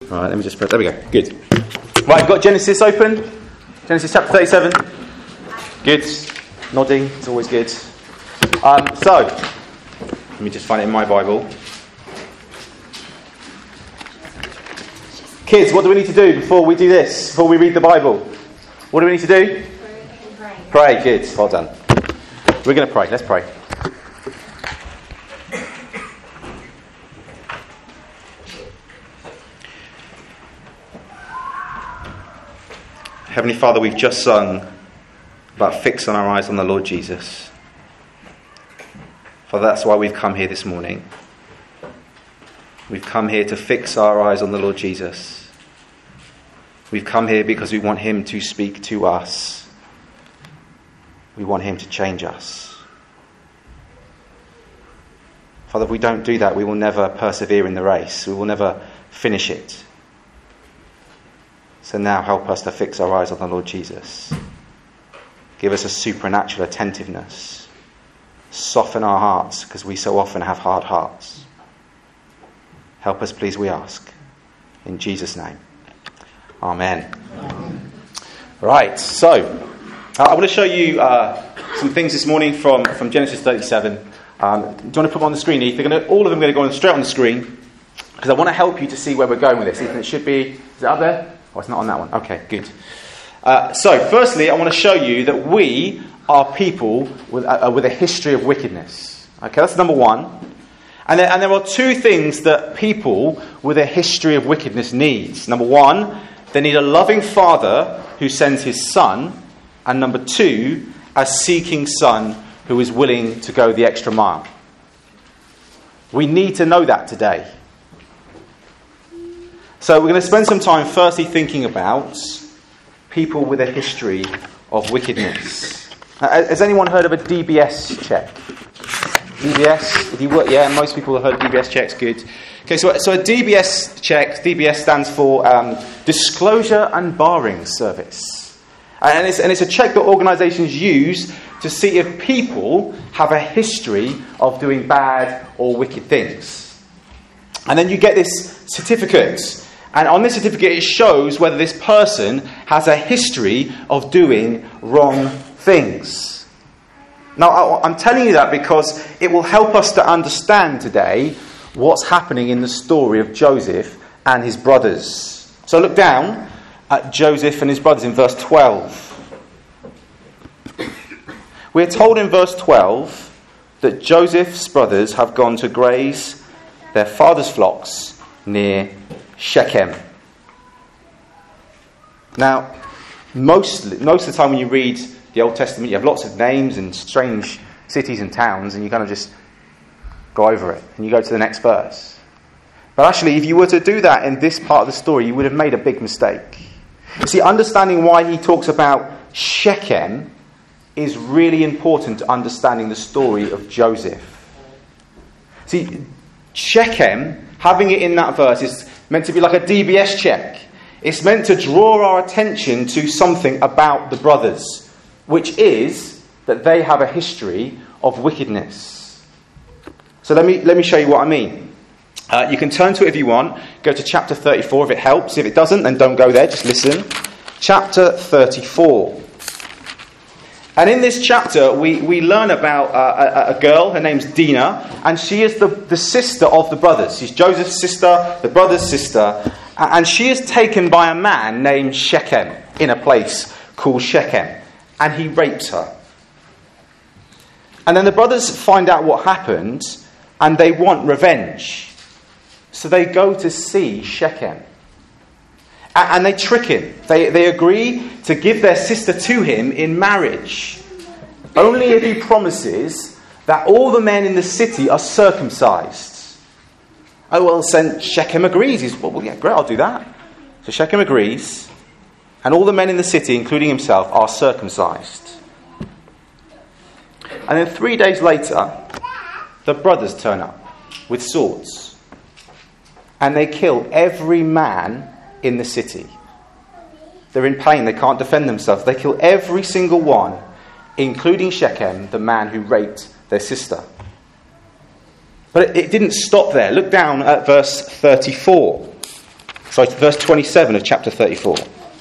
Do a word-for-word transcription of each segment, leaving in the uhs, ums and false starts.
Right, let me just press. There we go. Good. Right, I've got Genesis open. Genesis chapter thirty-seven. Good. Nodding. It's always good. Um, so, let me just find it in my Bible. Kids, what do we need to do before we do this? Before we read the Bible? What do we need to do? Pray. Pray. Good. Well done. We're going to pray. Let's pray. Heavenly Father, we've just sung about fixing our eyes on the Lord Jesus. Father, that's why we've come here this morning. We've come here to fix our eyes on the Lord Jesus. We've come here because we want him to speak to us. We want him to change us. Father, if we don't do that, we will never persevere in the race. We will never finish it. So now help us to fix our eyes on the Lord Jesus. Give us a supernatural attentiveness. Soften our hearts, because we so often have hard hearts. Help us, please, we ask. In Jesus' name. Amen. Amen. Right, so uh, I want to show you uh, some things this morning from, from Genesis thirty-seven. Um, do you want to put them on the screen, Ethan? They're gonna, all of them are going to go on straight on the screen, because I want to help you to see where we're going with this. Ethan, it should be... Is it up there? Oh, it's not on that one. Okay, good. Uh, so, firstly, I want to show you that we are people with, uh, with a history of wickedness. Okay, that's number one. And there, and there are two things that people with a history of wickedness needs. Number one, they need a loving father who sends his son. And number two, a seeking son who is willing to go the extra mile. We need to know that today. So we're going to spend some time firstly thinking about people with a history of wickedness. Has anyone heard of a D B S check? D B S? If you work, yeah, most people have heard of D B S checks. Good. Okay, so so a D B S check. D B S stands for um, Disclosure and Barring Service, and it's and it's a check that organisations use to see if people have a history of doing bad or wicked things. And then you get this certificate. And on this certificate, it shows whether this person has a history of doing wrong things. Now, I'm telling you that because it will help us to understand today what's happening in the story of Joseph and his brothers. So look down at Joseph and his brothers in verse twelve. We're told in verse twelve that Joseph's brothers have gone to graze their father's flocks near Shechem. Now, most, most of the time when you read the Old Testament, you have lots of names and strange cities and towns, and you kind of just go over it, and you go to the next verse. But actually, if you were to do that in this part of the story, you would have made a big mistake. You see, understanding why he talks about Shechem is really important to understanding the story of Joseph. See, Shechem, having it in that verse, is meant to be like a D B S check. It's meant to draw our attention to something about the brothers, which is that they have a history of wickedness. So let me let me show you what I mean. Uh, you can turn to it if you want. Go to chapter thirty-four if it helps. If it doesn't, then don't go there. Just listen. Chapter thirty-four. And in this chapter, we, we learn about uh, a, a girl. Her name's Dinah, and she is the, the sister of the brothers. She's Joseph's sister, the brother's sister, and she is taken by a man named Shechem in a place called Shechem, and he rapes her. And then the brothers find out what happened, and they want revenge. So they go to see Shechem. And they trick him. They, they agree to give their sister to him in marriage. Only if he promises that all the men in the city are circumcised. Oh, well, then Shechem agrees. He's, well, yeah, great, I'll do that. So Shechem agrees. And all the men in the city, including himself, are circumcised. And then three days later, the brothers turn up with swords. And they kill every man in the city. They're in pain. They can't defend themselves. They kill every single one, including Shechem, the man who raped their sister. But it, it didn't stop there. Look down at verse thirty-four. Sorry, verse twenty-seven of chapter thirty-four.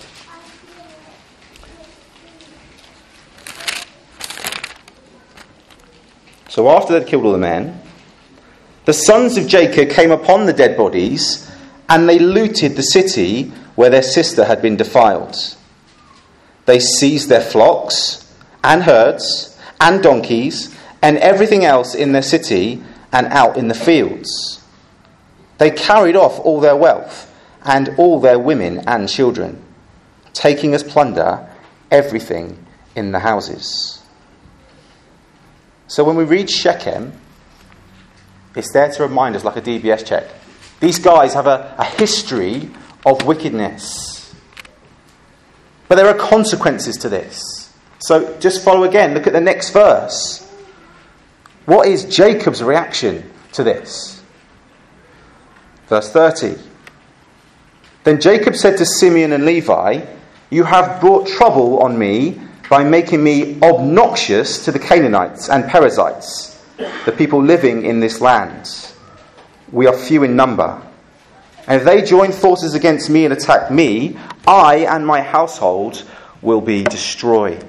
So after they'd killed all the men, the sons of Jacob came upon the dead bodies, and they looted the city where their sister had been defiled. They seized their flocks and herds and donkeys and everything else in their city and out in the fields. They carried off all their wealth and all their women and children, taking as plunder everything in the houses. So when we read Shechem, it's there to remind us, like a D B S check. These guys have a, a history of wickedness. But there are consequences to this. So just follow again. Look at the next verse. What is Jacob's reaction to this? Verse thirty. Then Jacob said to Simeon and Levi, "You have brought trouble on me by making me obnoxious to the Canaanites and Perizzites, the people living in this land. We are few in number. And if they join forces against me and attack me, I and my household will be destroyed."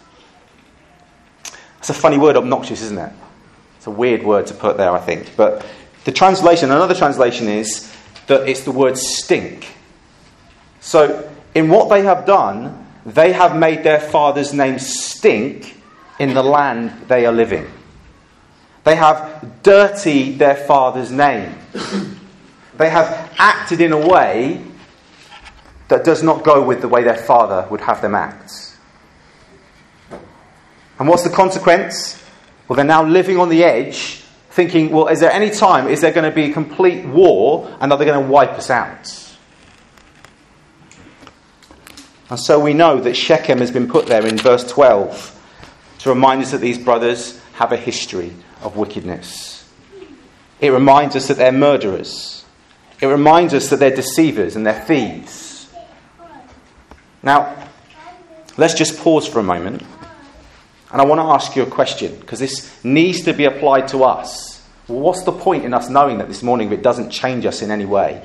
It's a funny word, obnoxious, isn't it? It's a weird word to put there, I think. But the translation, another translation is that it's the word stink. So, in what they have done, they have made their father's name stink in the land they are living. They have dirtied their father's name. They have acted in a way that does not go with the way their father would have them act. And what's the consequence? Well, they're now living on the edge, thinking, well, is there any time, is there going to be a complete war, and are they going to wipe us out? And so we know that Shechem has been put there in verse twelve to remind us that these brothers have a history of wickedness. It reminds us that they're murderers. It reminds us that they're deceivers and they're thieves. Now, let's just pause for a moment. And I want to ask you a question, because this needs to be applied to us. Well, what's the point in us knowing that this morning if it doesn't change us in any way?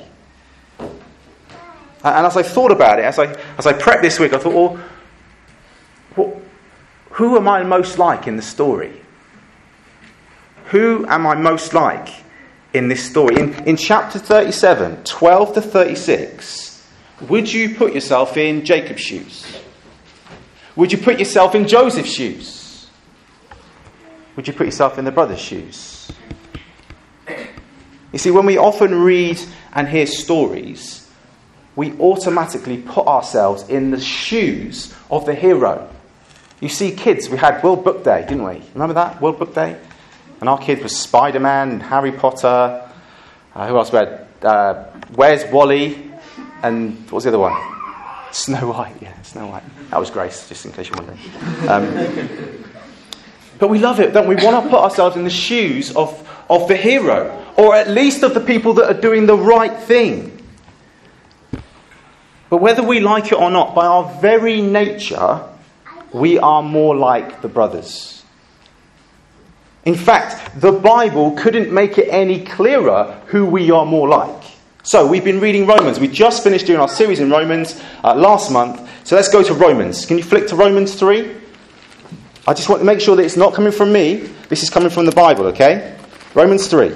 And as I thought about it, as I as I prepped this week, I thought, well, well, who am I most like in the story? Who am I most like in this story? In, in chapter thirty-seven, twelve to thirty-six, would you put yourself in Jacob's shoes? Would you put yourself in Joseph's shoes? Would you put yourself in the brothers' shoes? You see, when we often read and hear stories, we automatically put ourselves in the shoes of the hero. You see, kids, we had World Book Day, didn't we? Remember that? World Book Day? And our kids were Spider-Man and Harry Potter. Uh, who else we had? Uh, Where's Wally? And what was the other one? Snow White. Yeah, Snow White. That was Grace, just in case you're wondering. Um, but we love it, don't we? We want to put ourselves in the shoes of, of the hero. Or at least of the people that are doing the right thing. But whether we like it or not, by our very nature, we are more like the brothers. In fact, the Bible couldn't make it any clearer who we are more like. So, we've been reading Romans. We just finished doing our series in Romans uh, last month. So let's go to Romans. Can you flick to Romans three? I just want to make sure that it's not coming from me. This is coming from the Bible, okay? Romans three.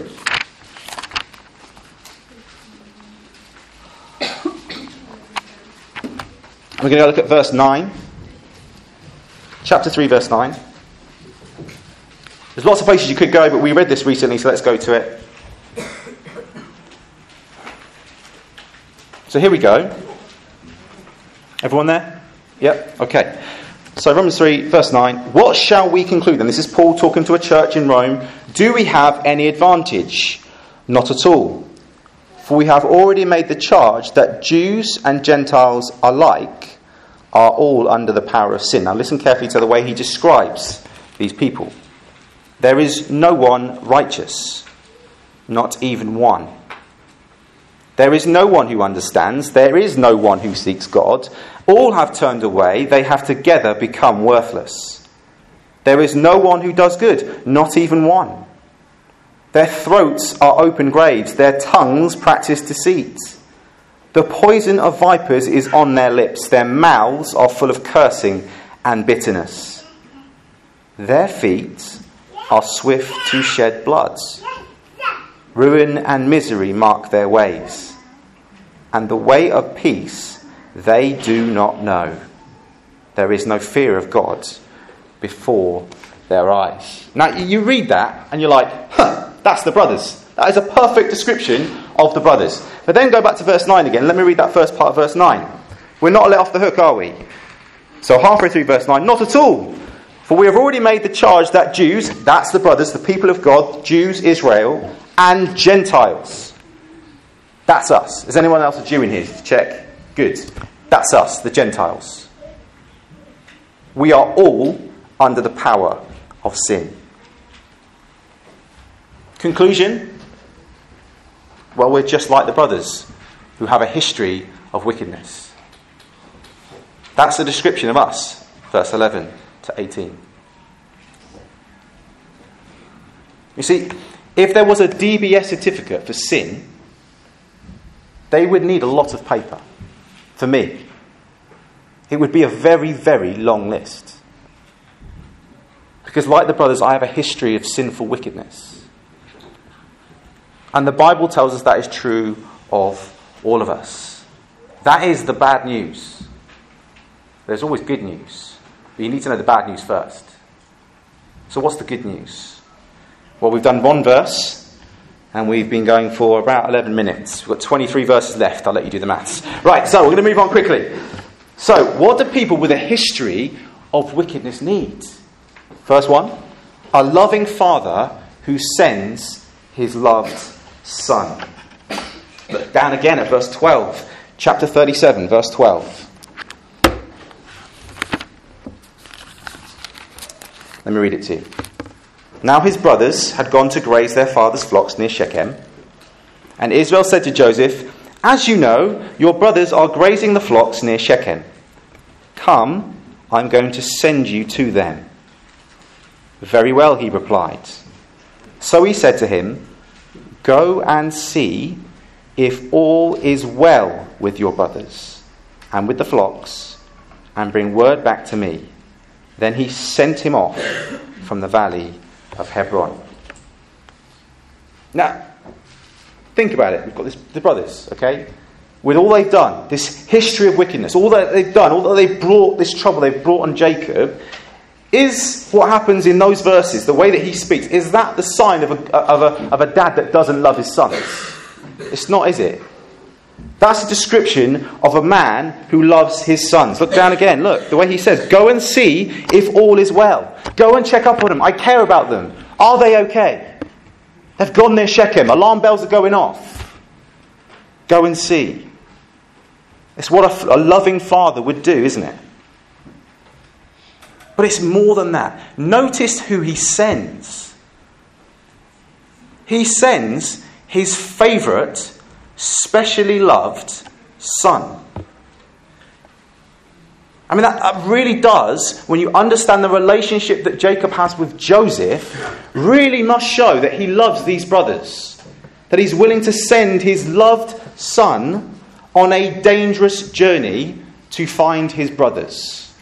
We're going to look at verse nine. Chapter three, verse nine. There's lots of places you could go, but we read this recently, so let's go to it. So here we go. Everyone there? Yep, okay. So Romans three, verse nine. What shall we conclude? And this is Paul talking to a church in Rome. Do we have any advantage? Not at all. For we have already made the charge that Jews and Gentiles alike are all under the power of sin. Now listen carefully to the way he describes these people. There is no one righteous, not even one. There is no one who understands. There is no one who seeks God. All have turned away. They have together become worthless. There is no one who does good, not even one. Their throats are open graves. Their tongues practice deceit. The poison of vipers is on their lips. Their mouths are full of cursing and bitterness. Their feet are swift to shed blood. Ruin and misery mark their ways. And the way of peace they do not know. There is no fear of God before their eyes. Now, you read that and you're like, huh, that's the brothers. That is a perfect description of the brothers. But then go back to verse nine again. Let me read that first part of verse nine. We're not let off the hook, are we? So halfway through verse nine, not at all. For we have already made the charge that Jews, that's the brothers, the people of God, Jews, Israel, and Gentiles. That's us. Is anyone else a Jew in here? Check. Good. That's us, the Gentiles. We are all under the power of sin. Conclusion? Well, we're just like the brothers who have a history of wickedness. That's the description of us, verse eleven to eighteen. You see, if there was a D B S certificate for sin, they would need a lot of paper. For me, it would be a very, very long list. Because like the brothers, I have a history of sinful wickedness. And the Bible tells us that is true of all of us. That is the bad news. There's always good news. But you need to know the bad news first. So what's the good news? Well, we've done one verse, and we've been going for about eleven minutes. We've got twenty-three verses left. I'll let you do the maths. Right, so we're going to move on quickly. So, what do people with a history of wickedness need? First one, a loving father who sends his loved son. Look down again at verse twelve. Chapter thirty-seven, verse twelve. Let me read it to you. Now his brothers had gone to graze their father's flocks near Shechem. And Israel said to Joseph, "As you know, your brothers are grazing the flocks near Shechem. Come, I'm going to send you to them." "Very well," he replied. So he said to him, "Go and see if all is well with your brothers and with the flocks, and bring word back to me." Then he sent him off from the valley of Hebron. Now, think about it. We've got this, the brothers, okay? With all they've done, this history of wickedness, all that they've done, all that they've brought, this trouble they've brought on Jacob, is what happens in those verses, the way that he speaks, is that the sign of a, of a, of a dad that doesn't love his sons? It's not, is it? That's a description of a man who loves his sons. Look down again. Look, the way he says, "Go and see if all is well." Go and check up on them. I care about them. Are they okay? They've gone near Shechem. Alarm bells are going off. Go and see. It's what a, a loving father would do, isn't it? But it's more than that. Notice who he sends. He sends his favourite, specially loved son. I mean, that, that really does, when you understand the relationship that Jacob has with Joseph, really must show that he loves these brothers. That he's willing to send his loved son on a dangerous journey to find his brothers.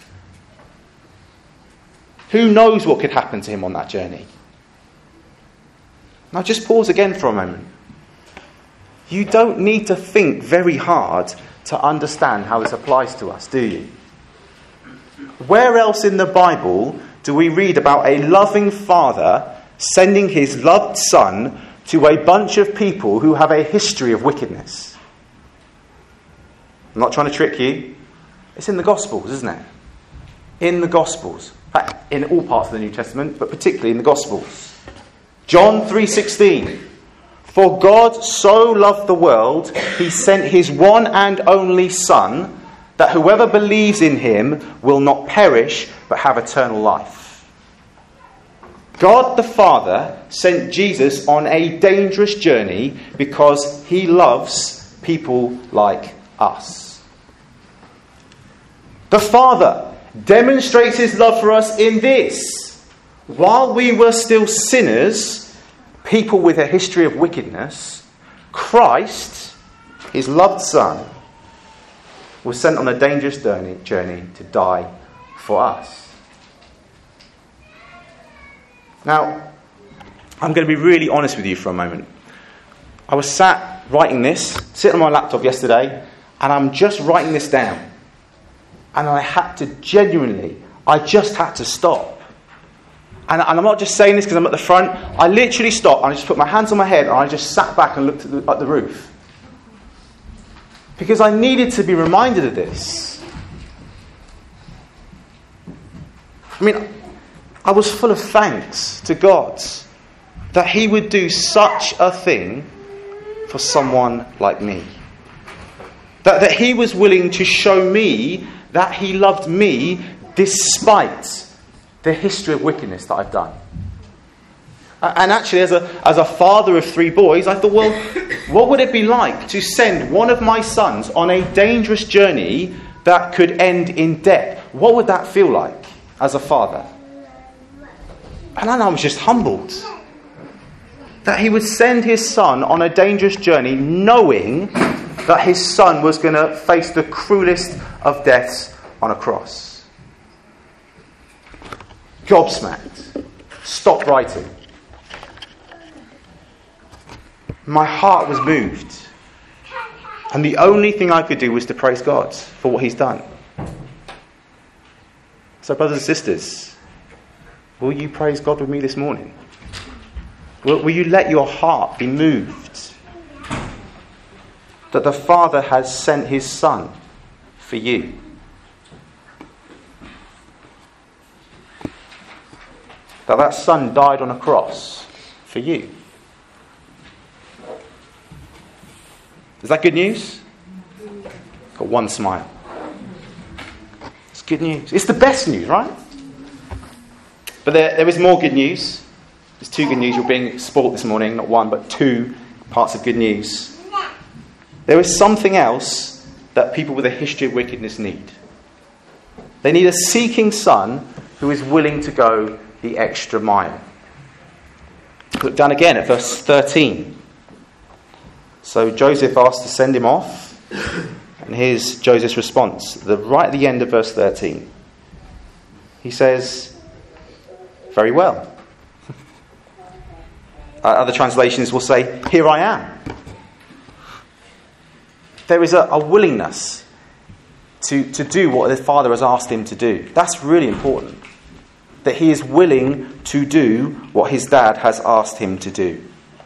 Who knows what could happen to him on that journey? Now just pause again for a moment. You don't need to think very hard to understand how this applies to us, do you? Where else in the Bible do we read about a loving father sending his loved son to a bunch of people who have a history of wickedness? I'm not trying to trick you. It's in the Gospels, isn't it? In the Gospels. In fact, in all parts of the New Testament, but particularly in the Gospels. John three sixteen. "For God so loved the world, he sent his one and only Son, that whoever believes in him will not perish, but have eternal life." God the Father sent Jesus on a dangerous journey because he loves people like us. The Father demonstrates his love for us in this: while we were still sinners, people with a history of wickedness, Christ, his loved Son, was sent on a dangerous journey, journey to die for us. Now, I'm going to be really honest with you for a moment. I was sat writing this, sitting on my laptop yesterday, and I'm just writing this down. And I had to genuinely, I just had to stop. And, and I'm not just saying this because I'm at the front. I literally stopped and I just put my hands on my head and I just sat back and looked at the, at the roof. Because I needed to be reminded of this. I mean, I was full of thanks to God that He would do such a thing for someone like me. That, that He was willing to show me that He loved me despite the history of wickedness that I've done. And actually, as a, as a father of three boys, I thought, well, what would it be like to send one of my sons on a dangerous journey that could end in death? What would that feel like as a father? And then I was just humbled that He would send His son on a dangerous journey knowing that His son was going to face the cruelest of deaths on a cross. Gobsmacked. Stopped writing. My heart was moved. And the only thing I could do was to praise God for what He's done. So, brothers and sisters, will you praise God with me this morning? Will, will you let your heart be moved that the Father has sent His Son for you? That that Son died on a cross for you? Is that good news? Got one smile. It's good news. It's the best news, right? But there, there is more good news. There's two good news. You're being spoilt this morning. Not one, but two parts of good news. There is something else that people with a history of wickedness need. They need a seeking son who is willing to go the extra mile. Look down again at verse thirteen. So Joseph asked to send him off, and here's Joseph's response. The, right at the end of verse thirteen. He says, very well. Uh, other translations will say, here I am. There is a, a willingness to, to do what the Father has asked him to do. That's really important. That he is willing to do what his dad has asked him to do.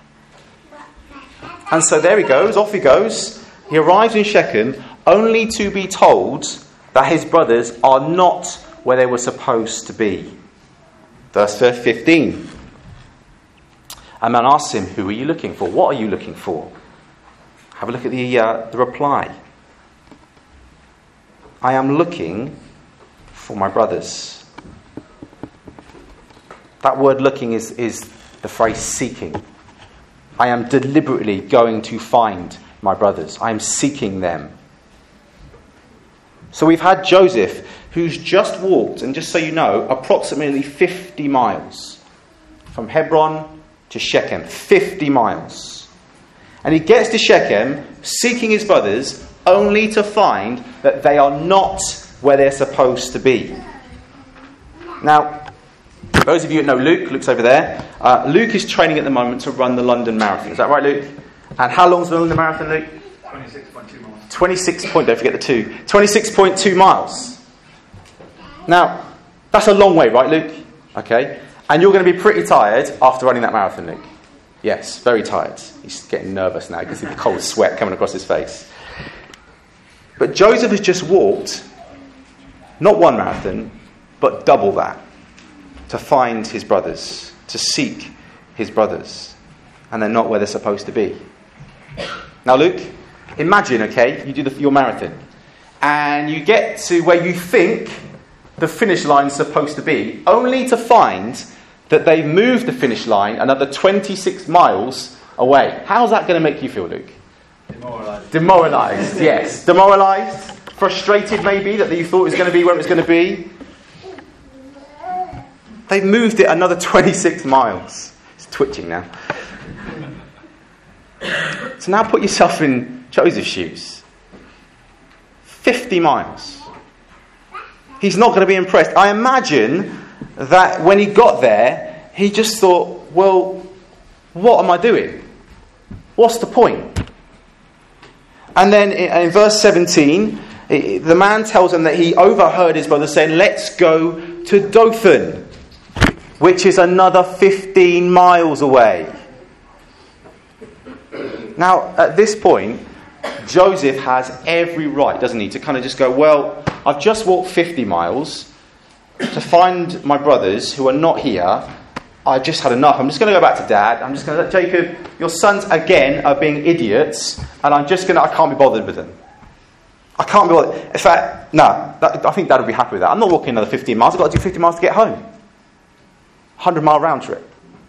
And so there he goes, off he goes. He arrives in Shechem only to be told that his brothers are not where they were supposed to be. Verse fifteen. A man asks him, who are you looking for? What are you looking for? Have a look at the, uh, the reply. I am looking for my brothers. That word looking is, is the phrase seeking. I am deliberately going to find my brothers. I am seeking them. So we've had Joseph, who's just walked, and just so you know, approximately fifty miles from Hebron to Shechem. fifty miles. And he gets to Shechem, seeking his brothers, only to find that they are not where they're supposed to be. Now, those of you that know Luke, Luke's over there. Uh, Luke is training at the moment to run the London Marathon. Is that right, Luke? And how long's the London Marathon, Luke? twenty-six point two miles. twenty-six point, don't forget the two. twenty-six point two miles. Now, that's a long way, right, Luke? Okay. And you're going to be pretty tired after running that marathon, Luke. Yes, very tired. He's getting nervous now. You can see the cold sweat coming across his face. But Joseph has just walked, not one marathon, but double that, to find his brothers, to seek his brothers. And they're not where they're supposed to be. Now, Luke, imagine, okay, you do the, your marathon, and you get to where you think the finish line's supposed to be, only to find that they've moved the finish line another twenty-six miles away. How's that going to make you feel, Luke? Demoralised. Demoralised, yes. Demoralised, frustrated maybe that you thought it was going to be where it was going to be. They've moved it another twenty-six miles. It's twitching now. So now put yourself in Joseph's shoes. fifty miles. He's not going to be impressed. I imagine that when he got there, he just thought, well, what am I doing? What's the point? And then in verse seventeen, the man tells him that he overheard his brother saying, let's go to Dothan, which is another fifteen miles away. Now, at this point, Joseph has every right, doesn't he, to kind of just go, well, I've just walked fifty miles to find my brothers who are not here. I've just had enough. I'm just going to go back to Dad. I'm just going to let Jacob, your sons again are being idiots, and I'm just going to, I can't be bothered with them. I can't be bothered. In fact, no, that, I think Dad would be happy with that. I'm not walking another fifteen miles. I've got to do fifty miles to get home. one hundred mile round trip.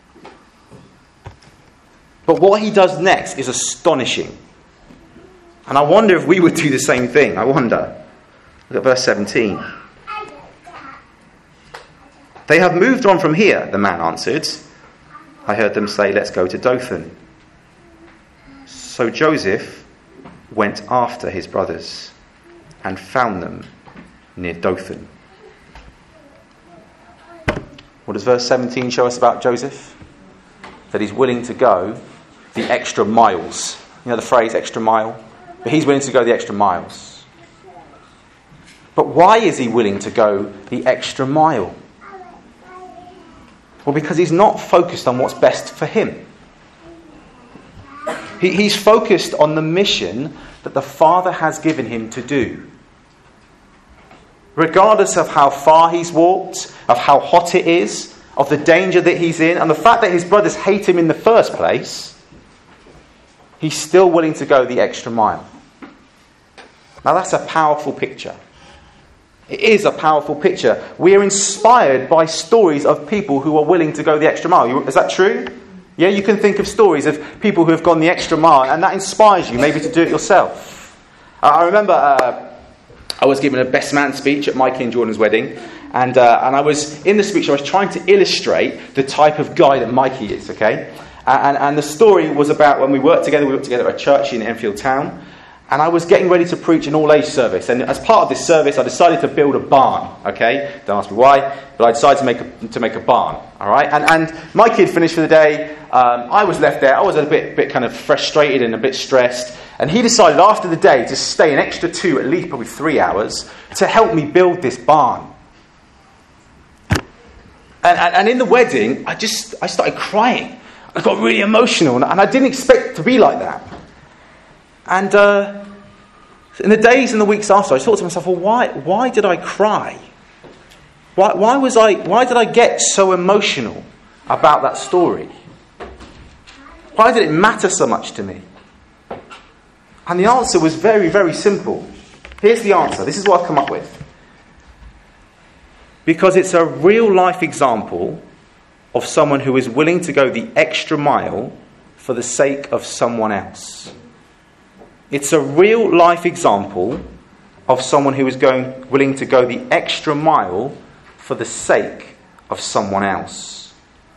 But what he does next is astonishing. And I wonder if we would do the same thing. I wonder. Look at verse seventeen. They have moved on from here, the man answered. I heard them say, let's go to Dothan. So Joseph went after his brothers and found them near Dothan. What does verse seventeen show us about Joseph? That he's willing to go the extra miles. You know the phrase, extra mile? But he's willing to go the extra miles. But why is he willing to go the extra mile? Well, because he's not focused on what's best for him. He, he's focused on the mission that the Father has given him to do. Regardless of how far he's walked, of how hot it is, of the danger that he's in, and the fact that his brothers hate him in the first place, he's still willing to go the extra mile. Now that's a powerful picture. It is a powerful picture. We are inspired by stories of people who are willing to go the extra mile. Is that true? Yeah, you can think of stories of people who have gone the extra mile, and that inspires you maybe to do it yourself. Uh, I remember uh, I was given a best man speech at Mikey and Jordan's wedding, and uh, and I was in the speech I was trying to illustrate the type of guy that Mikey is. Okay, uh, and and the story was about when we worked together. We worked together at a church in Enfield Town. And I was getting ready to preach an all-age service. And as part of this service, I decided to build a barn. Okay? Don't ask me why. But I decided to make a, to make a barn. All right? And, and my kid finished for the day. Um, I was left there. I was a bit, bit kind of frustrated and a bit stressed. And he decided after the day to stay an extra two, at least probably three hours, to help me build this barn. And, and, and in the wedding, I just I started crying. I got really emotional. And I didn't expect it to be like that. And uh, in the days and the weeks after, I thought to myself, well, why why did I cry? Why why was I why did I get so emotional about that story? Why did it matter so much to me? And the answer was very, very simple. Here's the answer. This is what I've come up with. Because it's a real life example of someone who is willing to go the extra mile for the sake of someone else. It's a real life example of someone who is going willing to go the extra mile for the sake of someone else.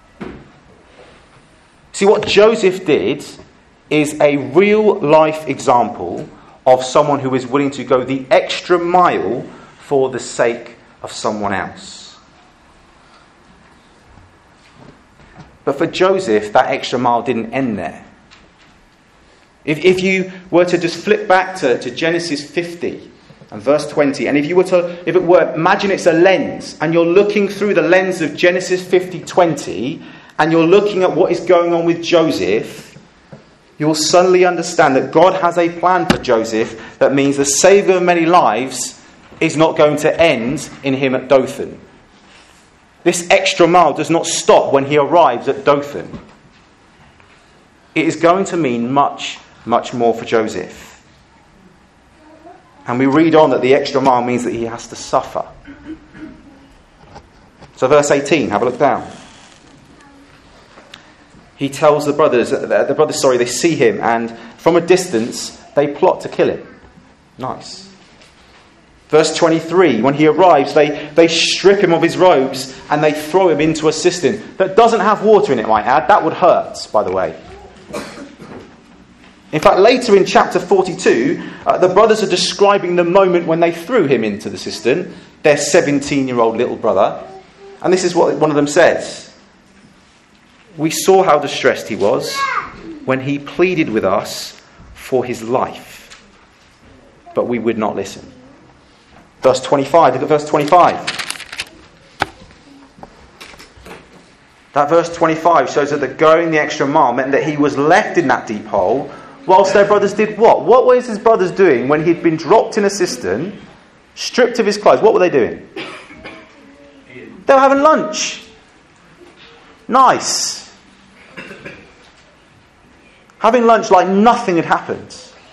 See, what Joseph did is a real life example of someone who is willing to go the extra mile for the sake of someone else. But for Joseph, that extra mile didn't end there. If, if you were to just flip back to, to Genesis fifty and verse twenty, and if you were to, if it were, imagine it's a lens, and you're looking through the lens of Genesis fifty twenty, and you're looking at what is going on with Joseph, you'll suddenly understand that God has a plan for Joseph that means the saviour of many lives is not going to end in him at Dothan. This extra mile does not stop when he arrives at Dothan. It is going to mean much, much more for Joseph. And we read on that the extra mile means that he has to suffer. So verse eighteen, have a look down. He tells the brothers, the brothers, sorry, they see him, and from a distance they plot to kill him. Nice. Verse twenty-three, when he arrives, they, they strip him of his robes and they throw him into a cistern that doesn't have water in it, I might add. That would hurt, by the way. In fact, later in chapter forty-two, uh, the brothers are describing the moment when they threw him into the cistern, their seventeen-year-old little brother. And this is what one of them says. We saw how distressed he was when he pleaded with us for his life, but we would not listen. Verse twenty-five, look at verse twenty-five. That verse twenty-five shows that the going the extra mile meant that he was left in that deep hole, whilst their brothers did what? What was his brothers doing when he'd been dropped in a cistern, stripped of his clothes? What were they doing? They were having lunch. Nice. Having lunch like nothing had happened.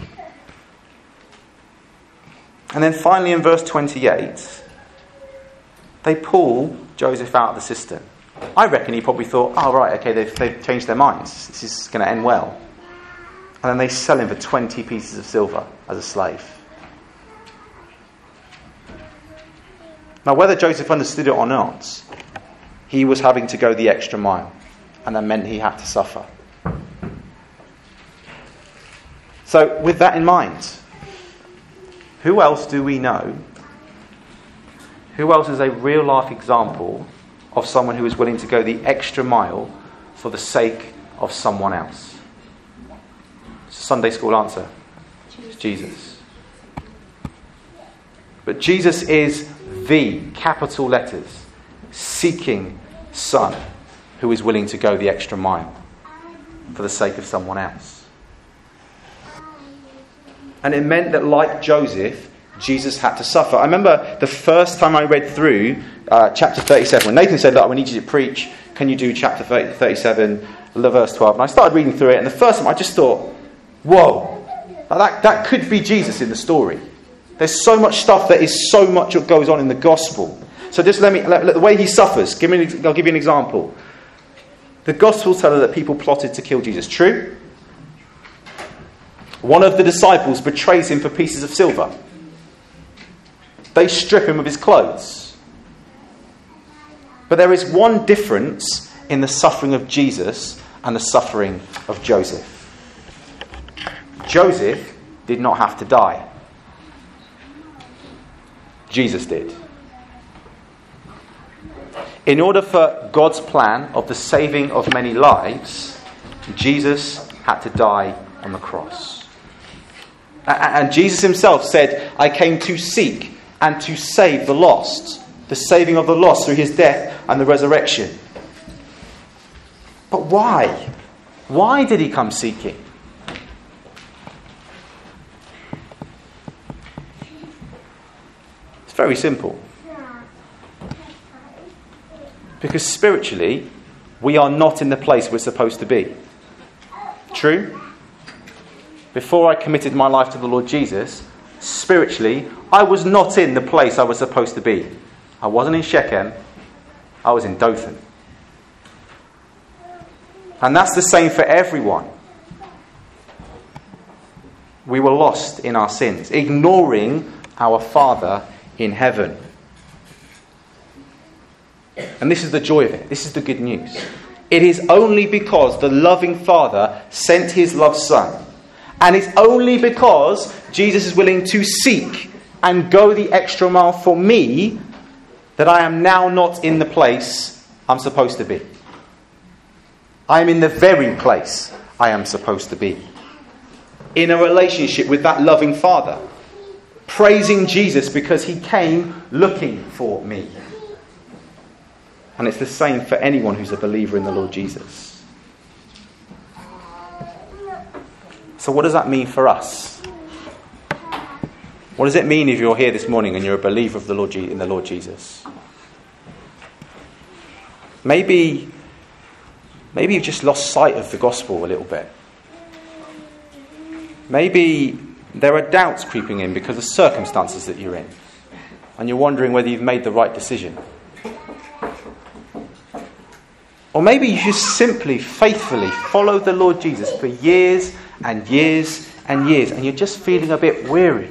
And then finally in verse twenty-eight, they pull Joseph out of the cistern. I reckon he probably thought, oh right, okay, they've, they've changed their minds. This is going to end well. And then they sell him for twenty pieces of silver as a slave. Now, whether Joseph understood it or not, he was having to go the extra mile. And that meant he had to suffer. So, with that in mind, who else do we know? Who else is a real-life example of someone who is willing to go the extra mile for the sake of someone else? Sunday school answer. It's Jesus. But Jesus is the, capital letters, seeking Son who is willing to go the extra mile for the sake of someone else. And it meant that, like Joseph, Jesus had to suffer. I remember the first time I read through uh, chapter thirty-seven, when Nathan said, look, we need you to preach. Can you do chapter thirty-seven, verse twelve? And I started reading through it, and the first time I just thought, whoa, that, that could be Jesus in the story. There's so much stuff that is so much what goes on in the gospel. So just let me, let, let, the way he suffers, give me, I'll give you an example. The Gospels tell us that people plotted to kill Jesus. True? One of the disciples betrays him for pieces of silver. They strip him of his clothes. But there is one difference in the suffering of Jesus and the suffering of Joseph. Joseph did not have to die. Jesus did. In order for God's plan of the saving of many lives, Jesus had to die on the cross. And Jesus himself said, I came to seek and to save the lost. The saving of the lost through his death and the resurrection. But why? Why did he come seeking? It's very simple. Because spiritually, we are not in the place we're supposed to be. True? Before I committed my life to the Lord Jesus, spiritually, I was not in the place I was supposed to be. I wasn't in Shechem, I was in Dothan. And that's the same for everyone. We were lost in our sins, ignoring our Father in heaven. And this is the joy of it. This is the good news. It is only because the loving Father sent his loved Son. And it's only because Jesus is willing to seek and go the extra mile for me that I am now not in the place I'm supposed to be. I am in the very place I am supposed to be. In a relationship with that loving Father. Praising Jesus because he came looking for me. And it's the same for anyone who's a believer in the Lord Jesus. So what does that mean for us? What does it mean if you're here this morning and you're a believer of the Lord Je- in the Lord Jesus? Maybe, maybe you've just lost sight of the gospel a little bit. Maybe there are doubts creeping in because of circumstances that you're in. And you're wondering whether you've made the right decision. Or maybe you just simply, faithfully followed the Lord Jesus for years and years and years, and you're just feeling a bit weary.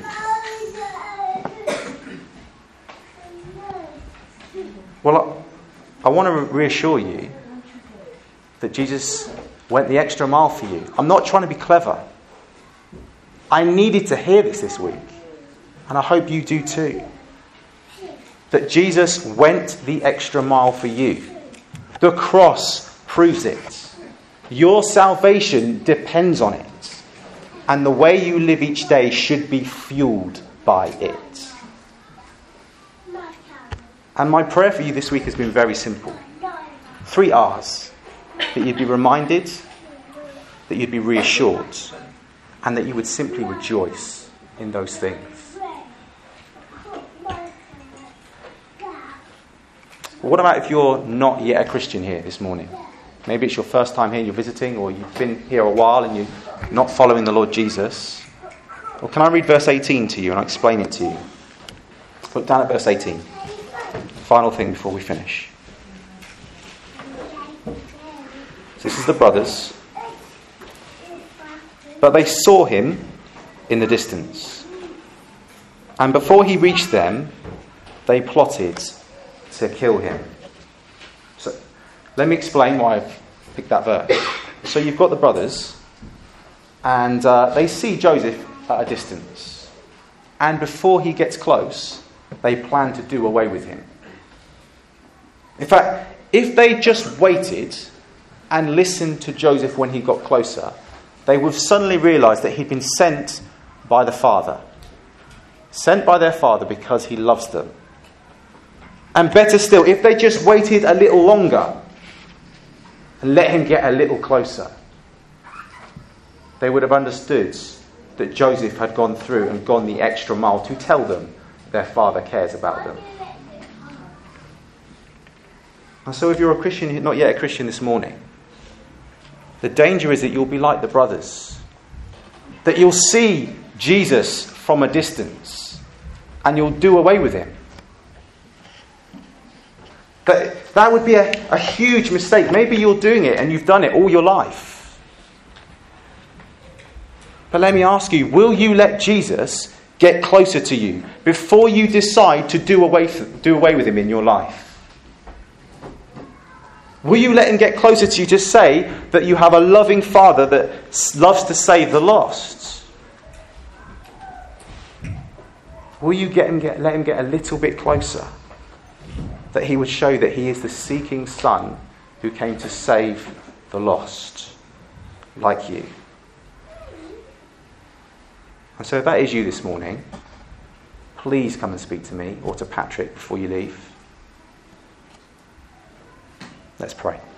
Well, I, I want to reassure you that Jesus went the extra mile for you. I'm not trying to be clever. I needed to hear this this week. And I hope you do too. That Jesus went the extra mile for you. The cross proves it. Your salvation depends on it. And the way you live each day should be fueled by it. And my prayer for you this week has been very simple. Three R's. That you'd be reminded, that you'd be reassured, and that you would simply rejoice in those things. What about if you're not yet a Christian here this morning? Maybe it's your first time here, you're visiting, or you've been here a while and you're not following the Lord Jesus. Well, can I read verse eighteen to you and I'll explain it to you? Look down at verse eighteen. Final thing before we finish. So this is the brothers. But they saw him in the distance. And before he reached them, they plotted to kill him. So let me explain why I've picked that verse. So you've got the brothers, and uh, they see Joseph at a distance. And before he gets close, they plan to do away with him. In fact, if they just waited and listened to Joseph when he got closer, they would suddenly realise that he'd been sent by the Father. Sent by their Father because he loves them. And better still, if they just waited a little longer and let him get a little closer, they would have understood that Joseph had gone through and gone the extra mile to tell them their Father cares about them. And so if you're a Christian, not yet a Christian this morning, the danger is that you'll be like the brothers. That you'll see Jesus from a distance and you'll do away with him. That, that would be a, a huge mistake. Maybe you're doing it and you've done it all your life. But let me ask you, will you let Jesus get closer to you before you decide to do away, do away with him in your life? Will you let him get closer to you to say that you have a loving Father that loves to save the lost? Will you get him get, let him get a little bit closer? That he would show that he is the seeking Son who came to save the lost, like you. And so if that is you this morning, please come and speak to me or to Patrick before you leave. Let's pray.